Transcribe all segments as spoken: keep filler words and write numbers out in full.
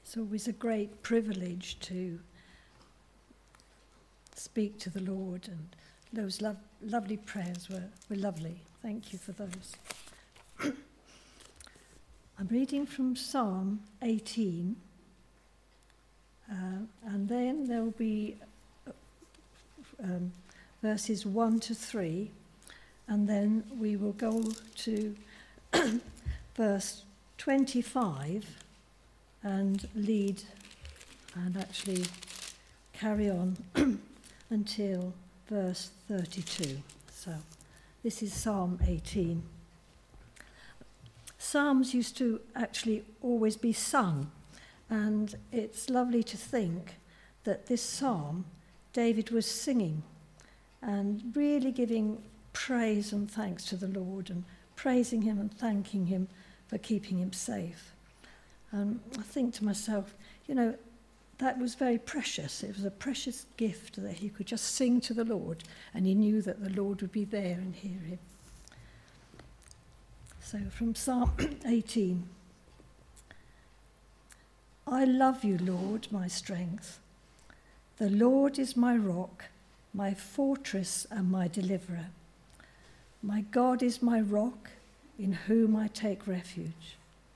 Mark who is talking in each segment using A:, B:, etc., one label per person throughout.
A: It's always a great privilege to speak to the Lord, and those lo- lovely prayers were, were lovely. Thank you for those. I'm reading from Psalm eighteen, uh, and then there will be um, verses one to three, and then we will go to verse twenty-five and lead and actually carry on until verse thirty-two. So this is Psalm eighteen. Psalms used to actually always be sung, and it's lovely to think that this psalm David was singing and really giving praise and thanks to the Lord, and praising him and thanking him for keeping him safe. And I think to myself, you know, that was very precious. It was a precious gift that he could just sing to the Lord, and he knew that the Lord would be there and hear him. So from Psalm eighteen. I love you, Lord, my strength. The Lord is my rock, my fortress and my deliverer. My God is my rock, in whom I take refuge.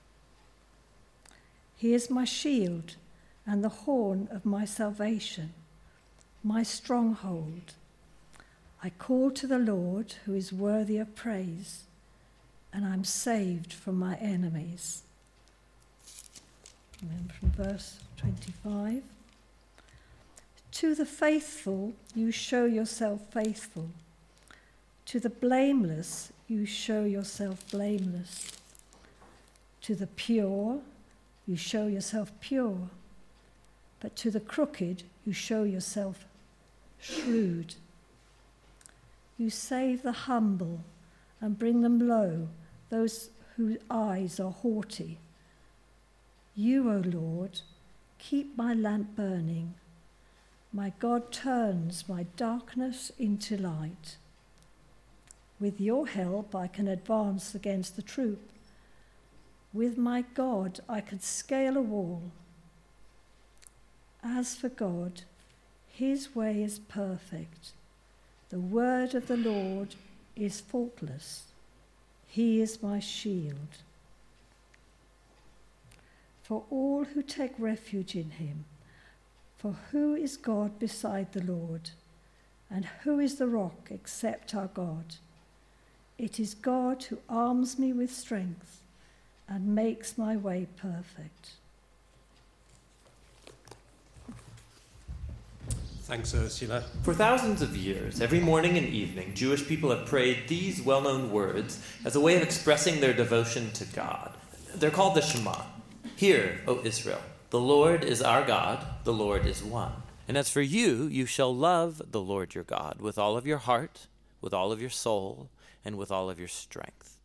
A: He is my shield and the horn of my salvation, my stronghold. I call to the Lord, who is worthy of praise, and I'm saved from my enemies. And then from verse twenty-five. To the faithful you show yourself faithful. To the blameless you show yourself blameless. To the pure you show yourself pure. But to the crooked you show yourself shrewd. You save the humble and bring them low, those whose eyes are haughty. You, O Lord, keep my lamp burning. My God turns my darkness into light. With your help I can advance against the troop. With my God I can scale a wall. As for God, his way is perfect. The word of the Lord is faultless. He is my shield. For all who take refuge in him, for who is God beside the Lord? And who is the rock except our God? It is God who arms me with strength and makes my way perfect.
B: Thanks, Ursula.
C: For thousands of years, every morning and evening, Jewish people have prayed these well-known words as a way of expressing their devotion to God. They're called the Shema. Hear, O Israel, the Lord is our God, the Lord is one. And as for you, you shall love the Lord your God with all of your heart, with all of your soul, and with all of your strength.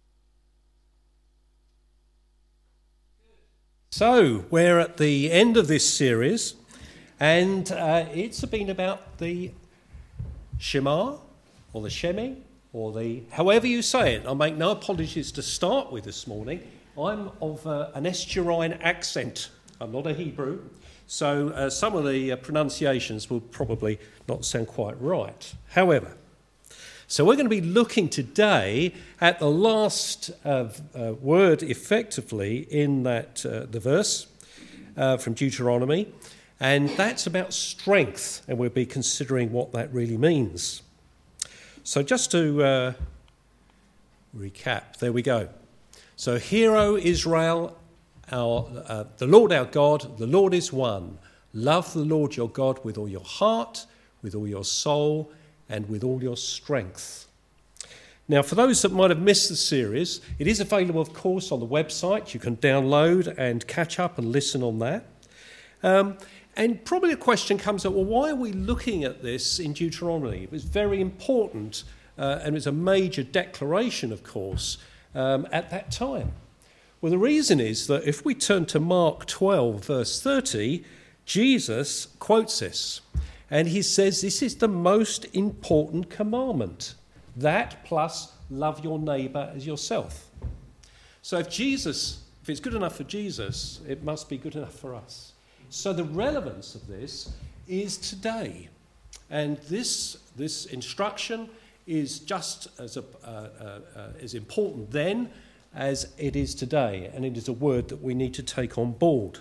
B: So, we're at the end of this series, and uh, it's been about the Shema, or the Shemi, or the, however you say it. I make no apologies to start with this morning. I'm of uh, an Estuarine accent. I'm not a Hebrew, so uh, some of the uh, pronunciations will probably not sound quite right. However, so we're going to be looking today at the last uh, uh, word, effectively, in that uh, the verse uh, from Deuteronomy, and that's about strength, and we'll be considering what that really means. So just to uh, recap, there we go. So, hear, O Israel, our, uh, the Lord our God, the Lord is one. Love the Lord your God with all your heart, with all your soul, and with all your strength. Now, for those that might have missed the series, it is available, of course, on the website. You can download and catch up and listen on that. Um, and probably a question comes up, well, why are we looking at this in Deuteronomy? It was very important, uh, and it was a major declaration, of course, um, at that time. Well, the reason is that if we turn to Mark twelve, verse thirty, Jesus quotes this. And he says this is the most important commandment. That plus love your neighbour as yourself. So if Jesus, if it's good enough for Jesus, it must be good enough for us. So the relevance of this is today. And this, this instruction is just as, a, uh, uh, uh, as important then as it is today, and it is a word that we need to take on board.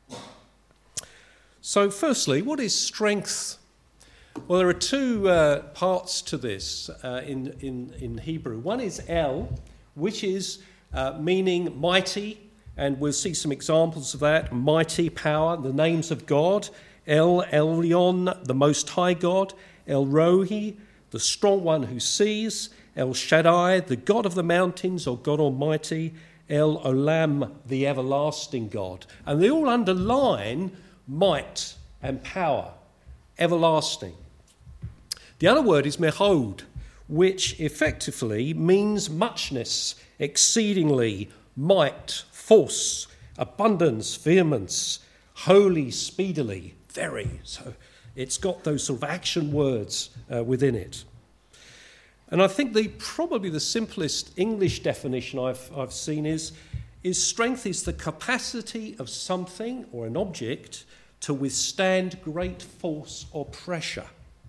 B: So firstly, what is strength? Well, there are two uh, parts to this uh, in, in, in Hebrew. One is El, which is uh, meaning mighty, and we'll see some examples of that. Mighty, power, the names of God. El Elyon, the Most High God. El Rohi, the strong one who sees. El Shaddai, the God of the mountains, or God Almighty. El Olam, the everlasting God. And they all underline might and power, everlasting. The other word is mehod, which effectively means muchness, exceedingly, might, force, abundance, vehemence, holy, speedily, very. So it's got those sort of action words uh, within it. And I think the probably the simplest English definition I've, I've seen is, is strength is the capacity of something or an object to withstand great force or pressure.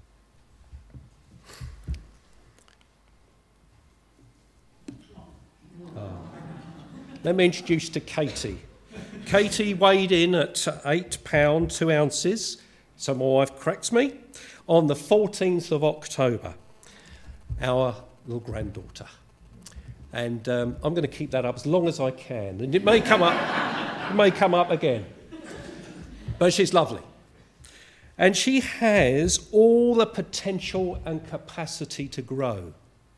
B: Oh. Let me introduce you to Katie. Katie weighed in at eight pounds, two ounces, so my wife corrects me, on the fourteenth of October. Our little granddaughter. And um, I'm going to keep that up as long as I can. And it may come up, it may come up again. But she's lovely. And she has all the potential and capacity to grow.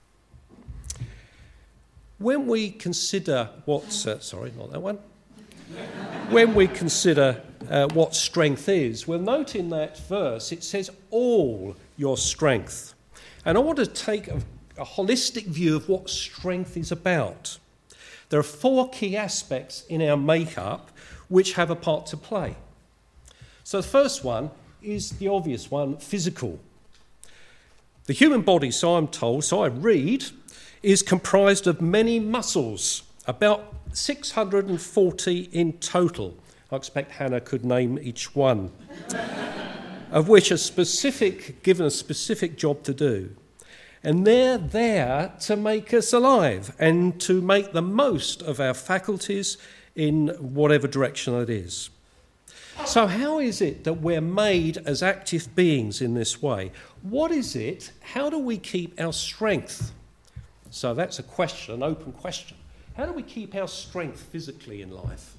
B: When we consider what's, uh, sorry, not that one. When we consider uh, what strength is, we'll note in that verse it says all your strength. And I want to take a, a holistic view of what strength is about. There are four key aspects in our makeup which have a part to play. So the first one is the obvious one, physical. The human body, so I'm told, so I read, is comprised of many muscles, about six hundred forty in total. I expect Hannah could name each one. Of which a specific, given a specific job to do. And they're there to make us alive and to make the most of our faculties in whatever direction it is. So how is it that we're made as active beings in this way? What is it? How do we keep our strength? So that's a question, an open question. How do we keep our strength physically in life?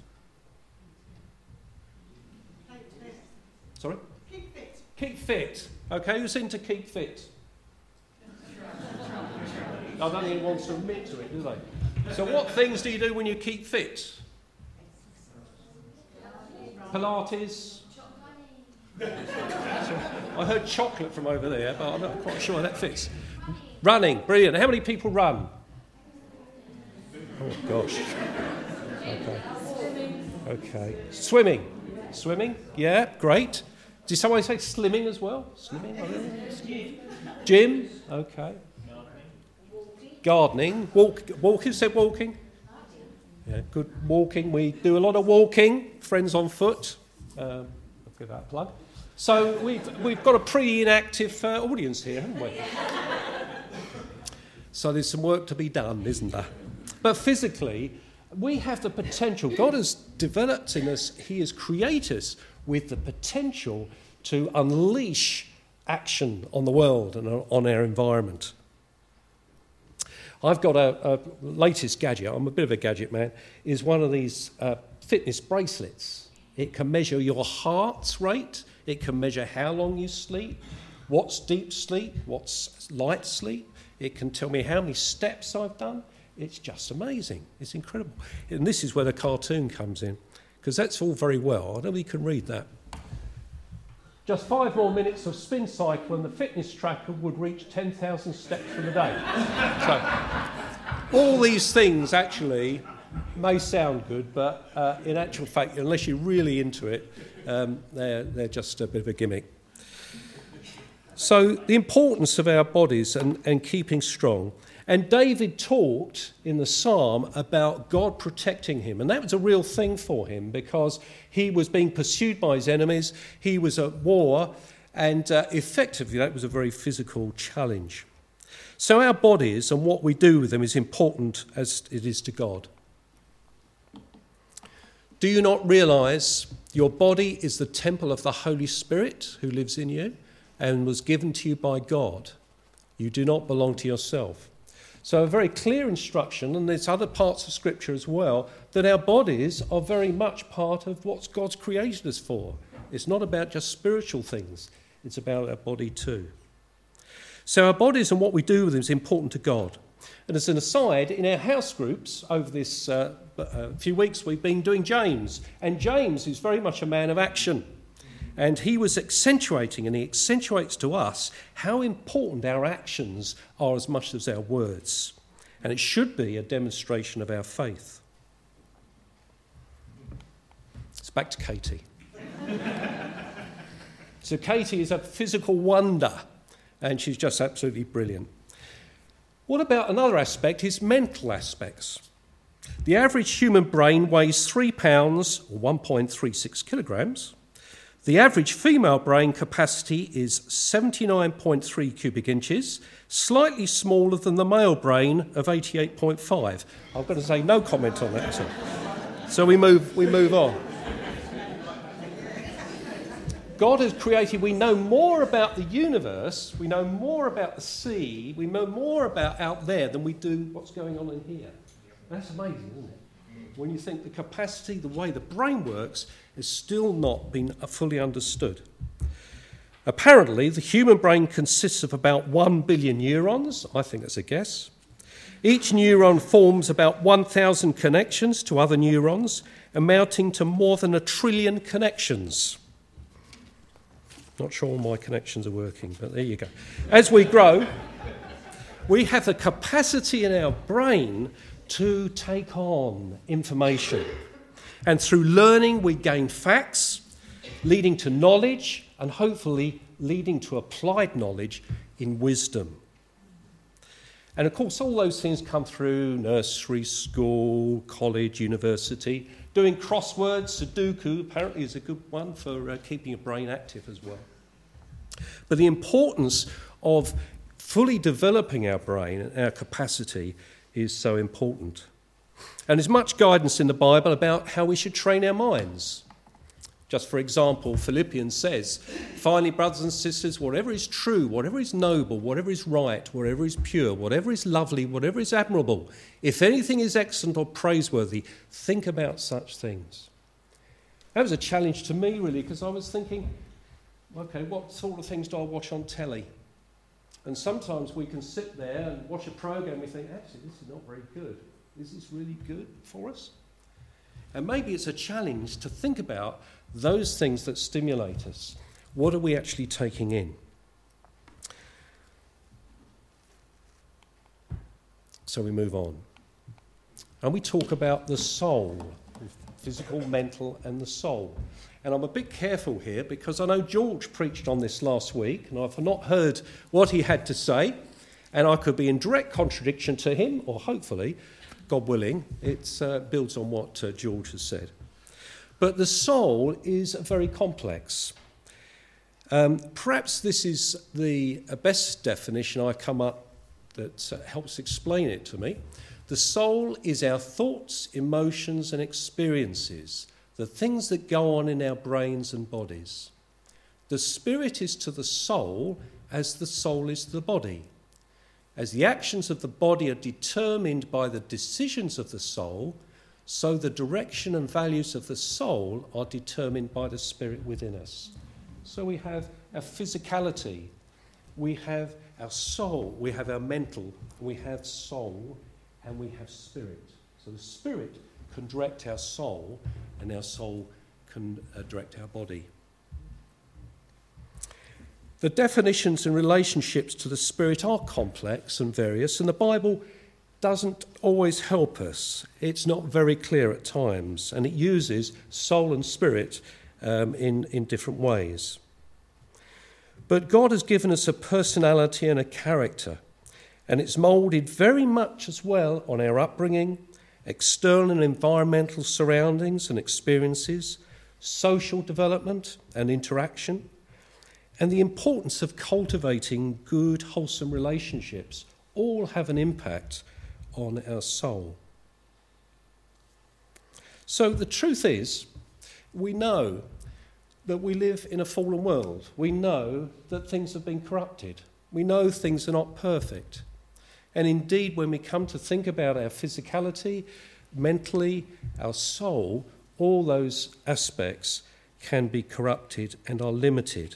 B: Sorry?
D: Keep fit.
B: Keep fit. Okay, who's into keep fit? I don't think anyone wants to admit to it, do they? So what things do you do when you keep fit? Pilates? I heard chocolate from over there, but I'm not quite sure that fits. Running, brilliant. How many people run? Oh, gosh. Okay. Okay. Swimming. Swimming, yeah, great. Did someone say slimming as well? Slimming? Oh, really? Gym, okay. Gardening. Walk, walking, said walking? Yeah, good walking. We do a lot of walking, friends on foot. Um, I'll give that a plug. So we've, we've got a pretty inactive uh, audience here, haven't we? So there's some work to be done, isn't there? But physically, we have the potential. God has developed in us, he has created us with the potential to unleash action on the world and on our environment. I've got a, a latest gadget, I'm a bit of a gadget man, is one of these uh, fitness bracelets. It can measure your heart rate, it can measure how long you sleep, what's deep sleep, what's light sleep. It can tell me how many steps I've done. It's just amazing. It's incredible. And this is where the cartoon comes in, because that's all very well. I don't think you can read that. Just five more minutes of spin cycle and the fitness tracker would reach ten thousand steps for the day. So, all these things actually may sound good, but uh, in actual fact, unless you're really into it, um, they're, they're just a bit of a gimmick. So the importance of our bodies and, and keeping strong. And David talked in the psalm about God protecting him. And that was a real thing for him because he was being pursued by his enemies. He was at war. And uh, effectively, that was a very physical challenge. So our bodies and what we do with them is important as it is to God. Do you not realise your body is the temple of the Holy Spirit who lives in you and was given to you by God? You do not belong to yourself. So a very clear instruction, and there's other parts of Scripture as well, that our bodies are very much part of what God's created us for. It's not about just spiritual things. It's about our body too. So our bodies and what we do with them is important to God. And as an aside, in our house groups over this uh, uh, few weeks, we've been doing James. And James is very much a man of action. And he was accentuating, and he accentuates to us how important our actions are as much as our words. And it should be a demonstration of our faith. It's back to Katie. So Katie is a physical wonder, and she's just absolutely brilliant. What about another aspect, his mental aspects? The average human brain weighs three pounds, or one point three six kilograms. The average female brain capacity is seventy-nine point three cubic inches, slightly smaller than the male brain of eighty-eight point five. I've got to say no comment on that. So, so we move, we move on. God has created, we know more about the universe, we know more about the sea, we know more about out there than we do what's going on in here. That's amazing, isn't it? When you think the capacity, the way the brain works, has still not been fully understood. Apparently, the human brain consists of about one billion neurons. I think that's a guess. Each neuron forms about one thousand connections to other neurons, amounting to more than a trillion connections. Not sure all my connections are working, but there you go. As we grow, we have the capacity in our brain to take on information. And through learning, we gain facts, leading to knowledge, and hopefully leading to applied knowledge in wisdom. And of course, all those things come through nursery, school, college, university. Doing crosswords, Sudoku, apparently is a good one for uh, keeping your brain active as well. But the importance of fully developing our brain and our capacity is so important. And there's much guidance in the Bible about how we should train our minds. Just for example, Philippians says, finally, brothers and sisters, whatever is true, whatever is noble, whatever is right, whatever is pure, whatever is lovely, whatever is admirable, if anything is excellent or praiseworthy, think about such things. That was a challenge to me, really, because I was thinking, okay, what sort of things do I watch on telly? And sometimes we can sit there and watch a program and we think, actually, this is not very good. Is this really good for us? And maybe it's a challenge to think about those things that stimulate us. What are we actually taking in? So we move on. And we talk about the soul, physical, mental, and the soul. And I'm a bit careful here because I know George preached on this last week and I've not heard what he had to say, and I could be in direct contradiction to him, or hopefully, God willing, it uh, builds on what uh, George has said. But the soul is very complex. Um, perhaps this is the uh, best definition I come up that uh, helps explain it to me. The soul is our thoughts, emotions, and experiences, the things that go on in our brains and bodies. The spirit is to the soul as the soul is to the body. As the actions of the body are determined by the decisions of the soul, so the direction and values of the soul are determined by the spirit within us. So we have our physicality, we have our soul, we have our mental, we have soul, and we have spirit. So the spirit can direct our soul, and our soul can uh, direct our body. The definitions and relationships to the spirit are complex and various, and the Bible doesn't always help us. It's not very clear at times, and it uses soul and spirit um, in, in different ways. But God has given us a personality and a character, And it's moulded very much as well on our upbringing, external and environmental surroundings and experiences, social development and interaction, and the importance of cultivating good, wholesome relationships all have an impact on our soul. So the truth is, we know that we live in a fallen world. We know that things have been corrupted. We know things are not perfect. And indeed, when we come to think about our physicality, mentally, our soul, all those aspects can be corrupted and are limited.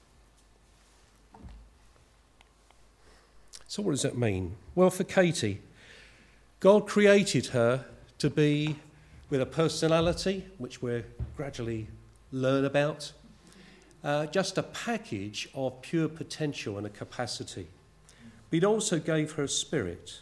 B: So what does that mean? Well, for Katie, God created her to be with a personality, which we'll gradually learn about, uh, just a package of pure potential and a capacity. But he also gave her a spirit.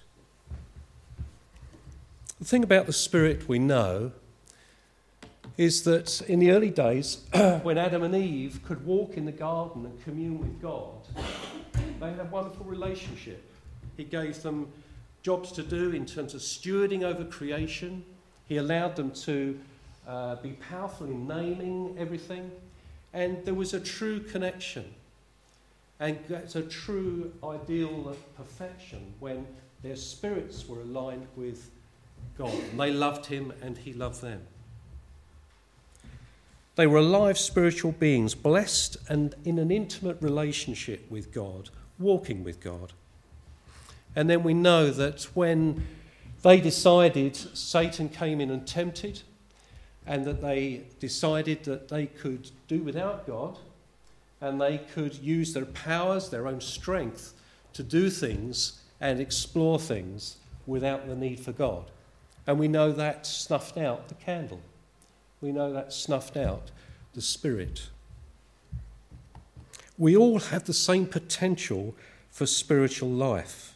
B: The thing about the spirit we know is that in the early days, when Adam and Eve could walk in the garden and commune with God, they had a wonderful relationship. He gave them jobs to do in terms of stewarding over creation. He allowed them to uh, be powerful in naming everything. And there was a true connection. And it's a true ideal of perfection when their spirits were aligned with God. And they loved him and he loved them. They were alive spiritual beings, blessed and in an intimate relationship with God, walking with God. And then we know that when they decided, Satan came in and tempted, and that they decided that they could do without God, and they could use their powers, their own strength, to do things and explore things without the need for God. And we know that snuffed out the candle. We know that snuffed out the spirit. We all have the same potential for spiritual life.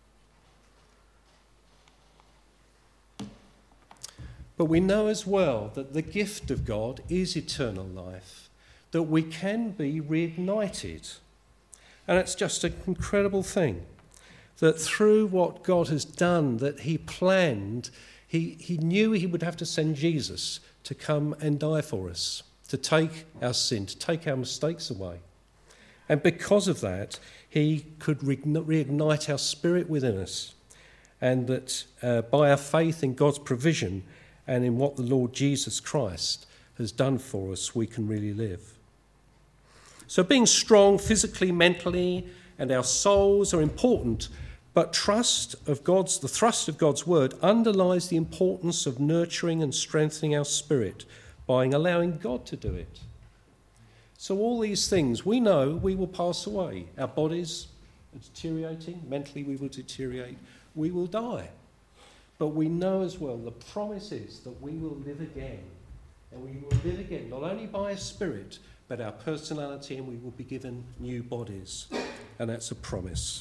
B: But we know as well that the gift of God is eternal life, that we can be reignited. And it's just an incredible thing that through what God has done, that he planned, he, he knew he would have to send Jesus to come and die for us, to take our sin, to take our mistakes away. And because of that, he could reignite our spirit within us, and that uh, by our faith in God's provision and in what the Lord Jesus Christ has done for us, we can really live. So being strong physically, mentally, and our souls are important, but trust of God's, the thrust of God's word underlies the importance of nurturing and strengthening our spirit by allowing God to do it. So all these things, we know we will pass away. Our bodies are deteriorating, mentally we will deteriorate, we will die. But we know as well the promise is that we will live again. And we will live again, not only by our spirit, but our personality, and we will be given new bodies. And that's a promise.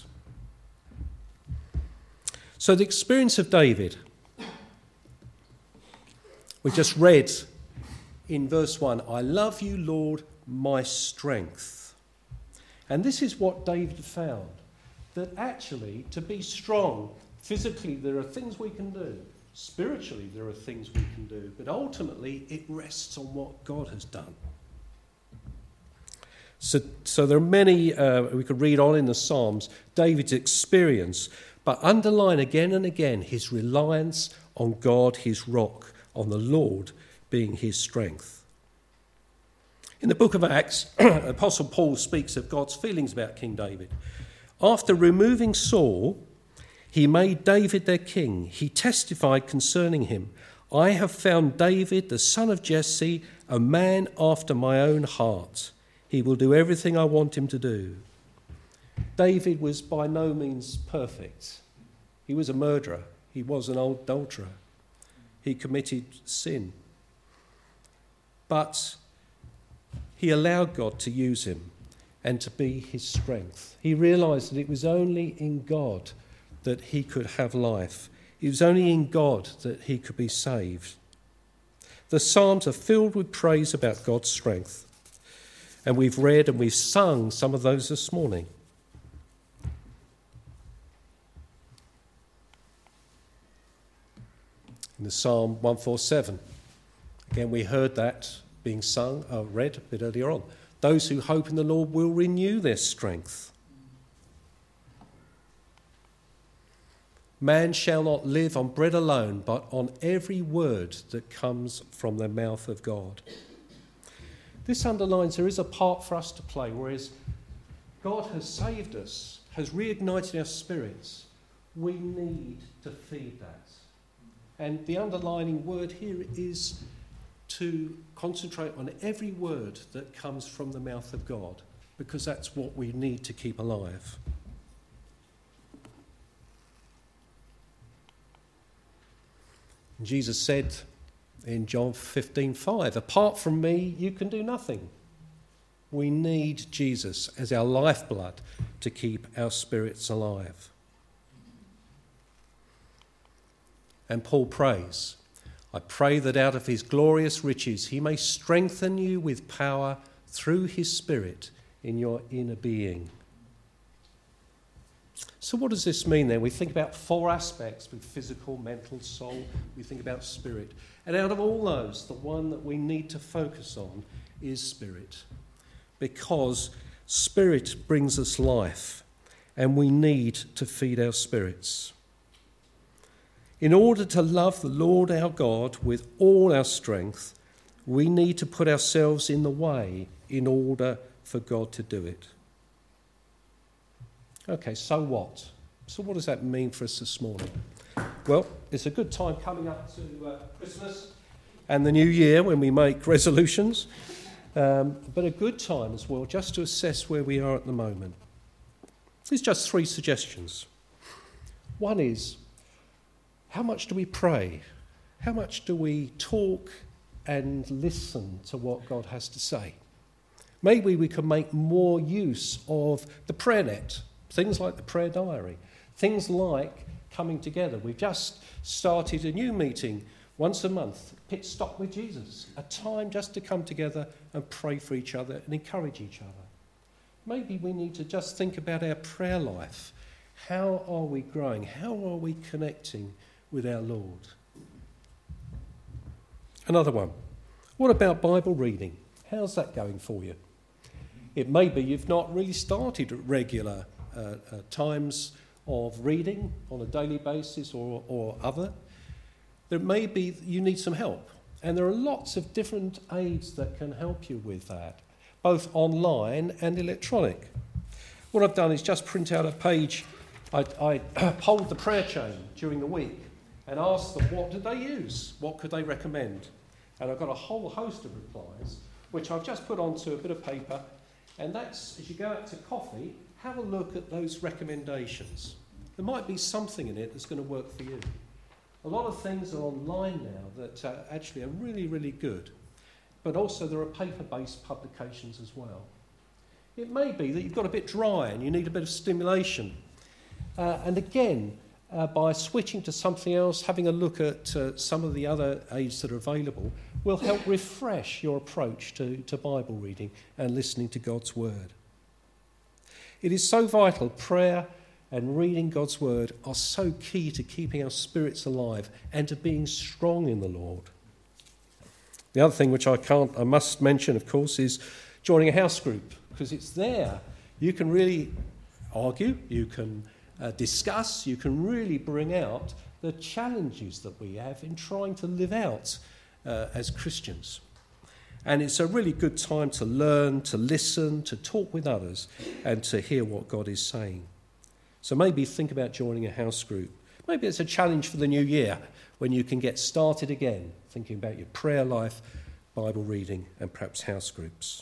B: So the experience of David, we just read in verse one, I love you, Lord, my strength. And this is what David found, that actually to be strong, physically there are things we can do, spiritually there are things we can do, but ultimately it rests on what God has done. So, so there are many, uh, we could read on in the Psalms, David's experience, but underline again and again his reliance on God, his rock, on the Lord being his strength. In the book of Acts, Apostle Paul speaks of God's feelings about King David. After removing Saul, he made David their king. He testified concerning him, I have found David, the son of Jesse, a man after my own heart. He will do everything I want him to do. David was by no means perfect. He was a murderer. He was an adulterer. He committed sin. But he allowed God to use him and to be his strength. He realised that it was only in God that he could have life. It was only in God that he could be saved. The Psalms are filled with praise about God's strength. And we've read and we've sung some of those this morning. in the Psalm one forty-seven. Again, we heard that being sung, uh, read a bit earlier on. Those who hope in the Lord will renew their strength. Man shall not live on bread alone, but on every word that comes from the mouth of God. This underlines there is a part for us to play, whereas God has saved us, has reignited our spirits. We need to feed that. And the underlining word here is to concentrate on every word that comes from the mouth of God, because that's what we need to keep alive. Jesus said in John fifteen five, apart from me, you can do nothing. We need Jesus as our lifeblood to keep our spirits alive. And Paul prays, I pray that out of his glorious riches he may strengthen you with power through his Spirit in your inner being. So what does this mean then? We think about four aspects with physical, mental, soul. We think about spirit. And out of all those, the one that we need to focus on is spirit. Because spirit brings us life, and we need to feed our spirits. In order to love the Lord our God with all our strength, we need to put ourselves in the way in order for God to do it. Okay, so what? So what does that mean for us this morning? Well, it's a good time coming up to uh, Christmas and the new year when we make resolutions, um, but a good time as well just to assess where we are at the moment. There's just three suggestions. One is, how much do we pray? How much do we talk and listen to what God has to say? Maybe we can make more use of the prayer net. Things like the prayer diary, things like coming together. We've just started a new meeting once a month, Pit Stop with Jesus, a time just to come together and pray for each other and encourage each other. Maybe we need to just think about our prayer life. How are we growing? How are we connecting with our Lord? Another one. What about Bible reading? How's that going for you? It may be you've not really started regular Uh, uh, times of reading on a daily basis or, or other. There may be you need some help, and there are lots of different aids that can help you with that, both online and electronic. What I've done is just print out a page. I, I polled the prayer chain during the week and asked them what did they use, what could they recommend, and I've got a whole host of replies which I've just put onto a bit of paper, and that's as you go out to coffee. Have a look at those recommendations. There might be something in it that's going to work for you. A lot of things are online now that uh, actually are really, really good. But also there are paper-based publications as well. It may be that you've got a bit dry and you need a bit of stimulation. Uh, and again, uh, by switching to something else, having a look at uh, some of the other aids that are available, will help refresh your approach to, to Bible reading and listening to God's Word. It is so vital. Prayer and reading God's Word are so key to keeping our spirits alive and to being strong in the Lord. The other thing which I can't, I must mention, of course, is joining a house group, because it's there. You can really argue, you can uh, discuss, you can really bring out the challenges that we have in trying to live out uh, as Christians. And it's a really good time to learn, to listen, to talk with others, and to hear what God is saying. So maybe think about joining a house group. Maybe it's a challenge for the new year when you can get started again, thinking about your prayer life, Bible reading, and perhaps house groups.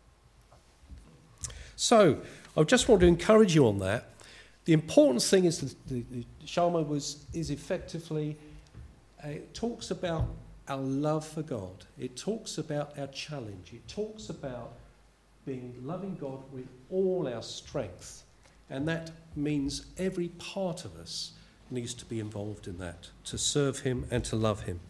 B: So I just want to encourage you on that. The important thing is that the, the Shalom was is effectively, uh, it talks about our love for God. It talks about our challenge. It talks about being loving God with all our strength. And that means every part of us needs to be involved in that, to serve him and to love him.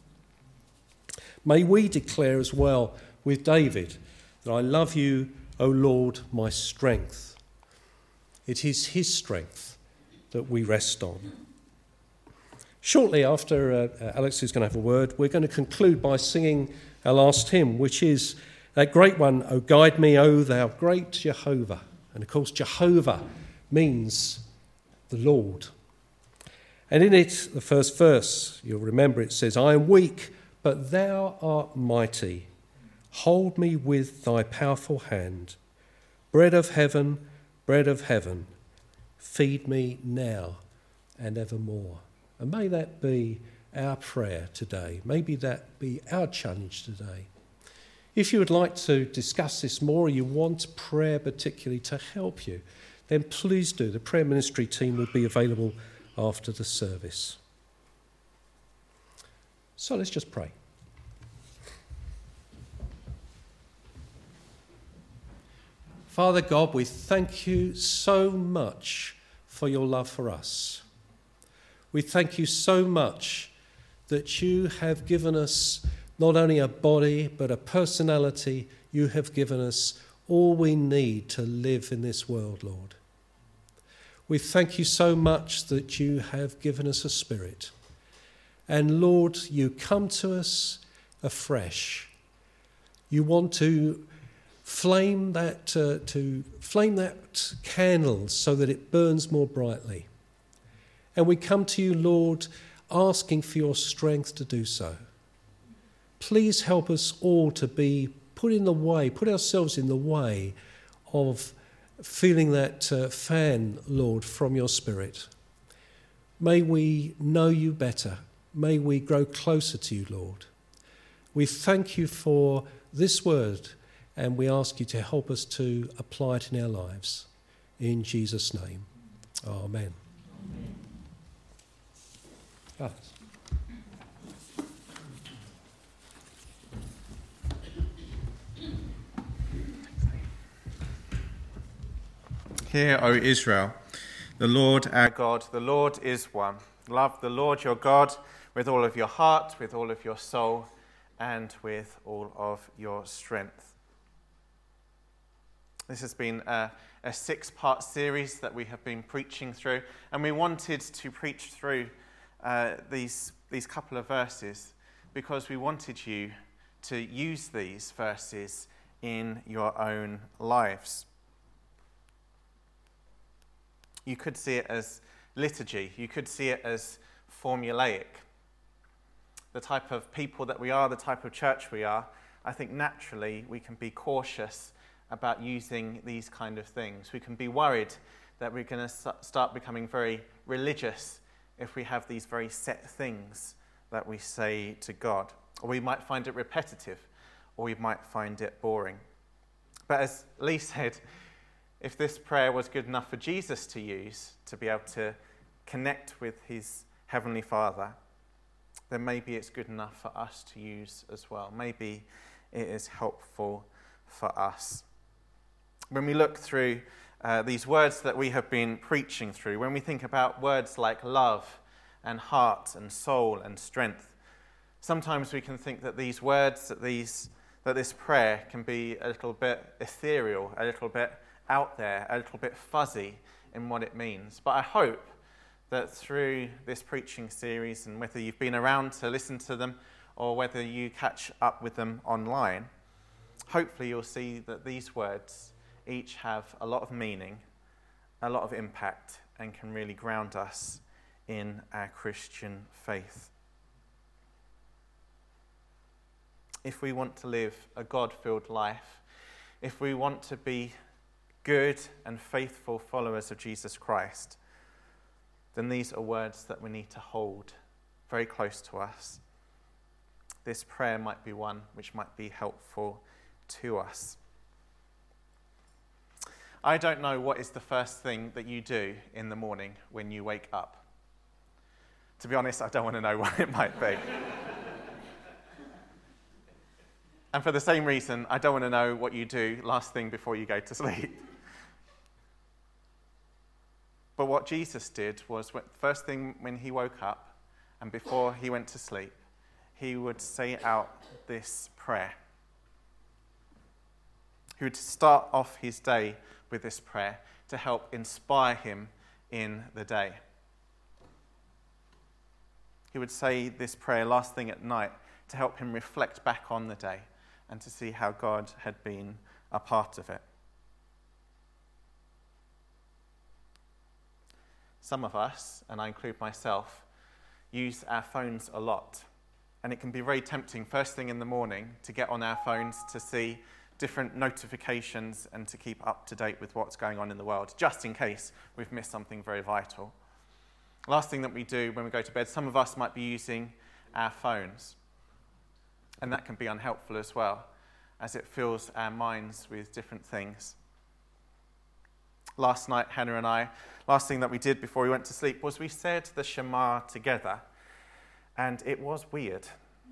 B: May we declare as well with David that I love you, O Lord, my strength. It is his strength that we rest on. Shortly after uh, Alex is going to have a word, we're going to conclude by singing our last hymn, which is that great one, O guide me, O thou great Jehovah. And of course, Jehovah means the Lord. And in it, the first verse, you'll remember it says, I am weak, but thou art mighty. Hold me with thy powerful hand. Bread of heaven, bread of heaven, feed me now and evermore. And may that be our prayer today. Maybe that be our challenge today. If you would like to discuss this more, or you want prayer particularly to help you, then please do. The prayer ministry team will be available after the service. So let's just pray. Father God, we thank you so much for your love for us. We thank you so much that you have given us not only a body, but a personality. You have given us all we need to live in this world, Lord. We thank you so much that you have given us a spirit. And Lord, you come to us afresh. You want to flame that, uh, to flame that candle so that it burns more brightly. And we come to you, Lord, asking for your strength to do so. Please help us all to be put in the way, put ourselves in the way of feeling that uh, fan, Lord, from your Spirit. May we know you better. May we grow closer to you, Lord. We thank you for this word, and we ask you to help us to apply it in our lives. In Jesus' name, amen. Amen. Ah.
D: Hear, O Israel, the Lord our God, the Lord is one. Love the Lord your God with all of your heart, with all of your soul, and with all of your strength. This has been a, a six-part series that we have been preaching through, and we wanted to preach through uh, these, these couple of verses because we wanted you to use these verses in your own lives. You could see it as liturgy. You could see it as formulaic. The type of people that we are, the type of church we are, I think naturally we can be cautious about using these kind of things. We can be worried that we're going to start becoming very religious if we have these very set things that we say to God. Or we might find it repetitive, or we might find it boring. But as Lee said, if this prayer was good enough for Jesus to use to be able to connect with his Heavenly Father, then maybe it's good enough for us to use as well. Maybe it is helpful for us. When we look through uh, these words that we have been preaching through, when we think about words like love and heart and soul and strength, sometimes we can think that these words, that, these, that this prayer can be a little bit ethereal, a little bit out there, a little bit fuzzy in what it means. But I hope that through this preaching series, and whether you've been around to listen to them or whether you catch up with them online, hopefully you'll see that these words each have a lot of meaning, a lot of impact, and can really ground us in our Christian faith. If we want to live a God-filled life, if we want to be good and faithful followers of Jesus Christ, then these are words that we need to hold very close to us. This prayer might be one which might be helpful to us. I don't know what is the first thing that you do in the morning when you wake up. To be honest, I don't want to know what it might be. And for the same reason, I don't want to know what you do last thing before you go to sleep. But what Jesus did was, first thing when he woke up and before he went to sleep, he would say out this prayer. He would start off his day with this prayer to help inspire him in the day. he would say this prayer last thing at night to help him reflect back on the day and to see how God had been a part of it. Some of us, and I include myself, use our phones a lot. And it can be very tempting first thing in the morning to get on our phones to see different notifications and to keep up to date with what's going on in the world, just in case we've missed something very vital. Last thing that we do when we go to bed, some of us might be using our phones. And that can be unhelpful as well, as it fills our minds with different things. Last night, Hannah and I, last thing that we did before we went to sleep was we said the Shema together, and it was weird.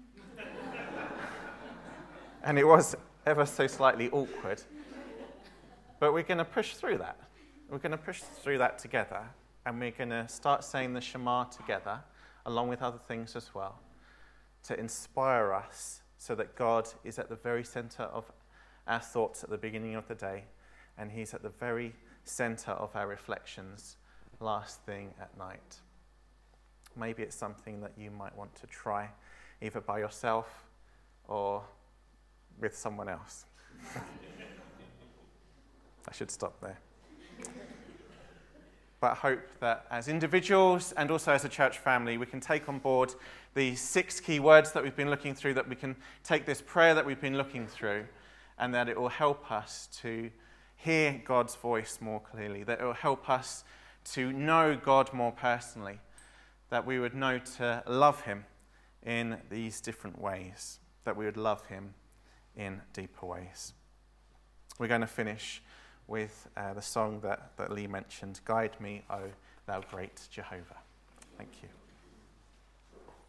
D: And it was ever so slightly awkward. But we're going to push through that. We're going to push through that together, and we're going to start saying the Shema together, along with other things as well, to inspire us so that God is at the very center of our thoughts at the beginning of the day, and he's at the very center of our reflections last thing at night. Maybe it's something that you might want to try, either by yourself or with someone else. I should stop there. But I hope that as individuals and also as a church family, we can take on board the six key words that we've been looking through, that we can take this prayer that we've been looking through, and that it will help us to hear God's voice more clearly, that it will help us to know God more personally, that we would know to love him in these different ways, that we would love him in deeper ways. We're going to finish with uh, the song that, that Lee mentioned, Guide Me, O Thou Great Jehovah. Thank you.